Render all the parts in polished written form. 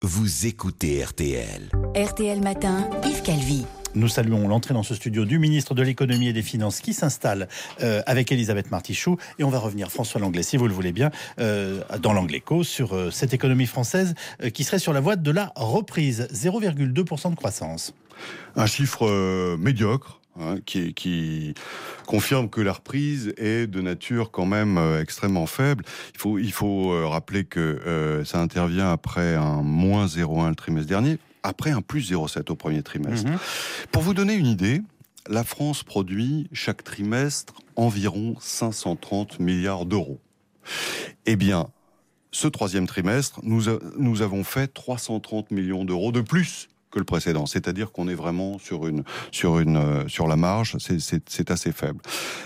Vous écoutez RTL. RTL Matin, Yves Calvi. Nous saluons l'entrée dans ce studio du ministre de l'économie et des finances qui s'installe avec Elisabeth Martichoux. Et on va revenir, François Langlais, si vous le voulez bien, dans l'Angle Écho, sur cette économie française qui serait sur la voie de la reprise. 0,2% de croissance. Un chiffre médiocre. Qui confirme que la reprise est de nature quand même extrêmement faible. Il faut rappeler que ça intervient après un moins 0,1 le trimestre dernier, après un plus 0,7 au premier trimestre. Pour vous donner une idée, la France produit chaque trimestre environ 530 milliards d'euros. Eh bien, ce troisième trimestre, nous avons fait 330 millions d'euros de plus que le précédent, c'est-à-dire qu'on est vraiment sur la marge, c'est assez faible.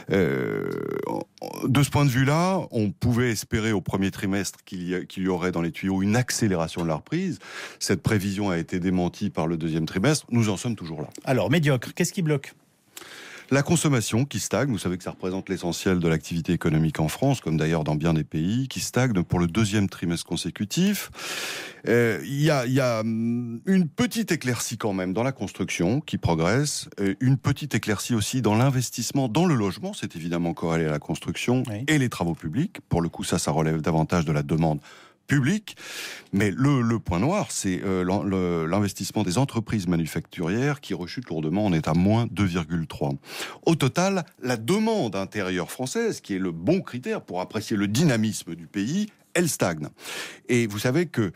De ce point de vue-là, on pouvait espérer au premier trimestre qu'il y aurait dans les tuyaux une accélération de la reprise. Cette prévision a été démentie par le deuxième trimestre. Nous en sommes toujours là. Alors, médiocre, qu'est-ce qui bloque ? La consommation qui stagne, vous savez que ça représente l'essentiel de l'activité économique en France, comme d'ailleurs dans bien des pays, qui stagne pour le deuxième trimestre consécutif. Il y a une petite éclaircie quand même dans la construction qui progresse, une petite éclaircie aussi dans l'investissement, dans le logement, c'est évidemment corrélé à la construction, oui. Et les travaux publics. Pour le coup, ça relève davantage de la demande public, mais le point noir, c'est l'investissement des entreprises manufacturières qui rechute lourdement, on est à moins 2,3. Au total, la demande intérieure française, qui est le bon critère pour apprécier le dynamisme du pays, elle stagne. Et vous savez que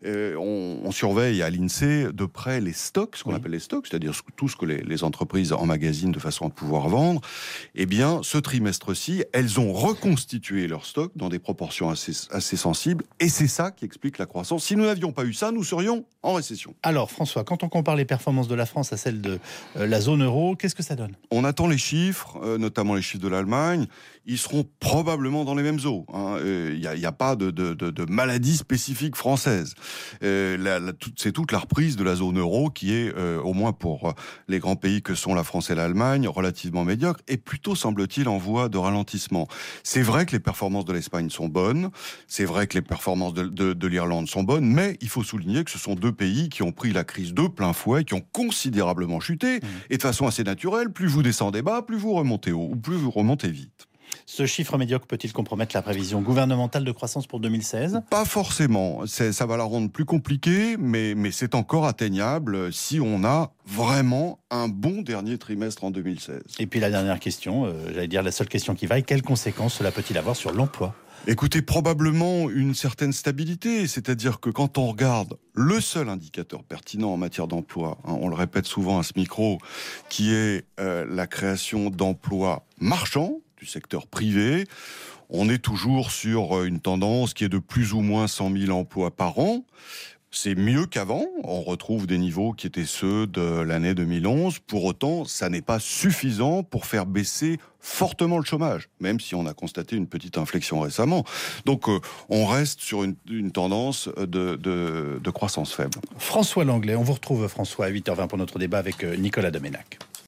on surveille à l'INSEE de près les stocks, ce qu'on appelle les stocks, c'est-à-dire tout ce que les entreprises emmagasinent de façon à pouvoir vendre. Eh bien, ce trimestre-ci, elles ont reconstitué leurs stocks dans des proportions assez sensibles, et c'est ça qui explique la croissance. Si nous n'avions pas eu ça, nous serions en récession. Alors, François, quand on compare les performances de la France à celles de la zone euro, qu'est-ce que ça donne ? On attend les chiffres, notamment les chiffres de l'Allemagne. Ils seront probablement dans les mêmes eaux. Il n'y a pas de maladie spécifique française. C'est toute la reprise de la zone euro qui est, au moins pour les grands pays que sont la France et l'Allemagne, relativement médiocre et plutôt, semble-t-il, en voie de ralentissement. C'est vrai que les performances de l'Espagne sont bonnes, c'est vrai que les performances de l'Irlande sont bonnes, mais il faut souligner que ce sont deux pays qui ont pris la crise de plein fouet, qui ont considérablement chuté, et de façon assez naturelle, plus vous descendez bas, plus vous remontez haut, ou plus vous remontez vite. Ce chiffre médiocre peut-il compromettre la prévision gouvernementale de croissance pour 2016 ? Pas forcément. Ça va la rendre plus compliquée, mais c'est encore atteignable si on a vraiment un bon dernier trimestre en 2016. Et puis la dernière question, j'allais dire la seule question qui vaille, quelles conséquences cela peut-il avoir sur l'emploi ? Écoutez, probablement une certaine stabilité, c'est-à-dire que quand on regarde le seul indicateur pertinent en matière d'emploi, on le répète souvent à ce micro, qui est la création d'emplois marchands, du secteur privé, on est toujours sur une tendance qui est de plus ou moins 100 000 emplois par an. C'est mieux qu'avant, on retrouve des niveaux qui étaient ceux de l'année 2011. Pour autant, ça n'est pas suffisant pour faire baisser fortement le chômage, même si on a constaté une petite inflexion récemment. Donc on reste sur une tendance de croissance faible. François Langlais, on vous retrouve François à 8h20 pour notre débat avec Nicolas Doménac.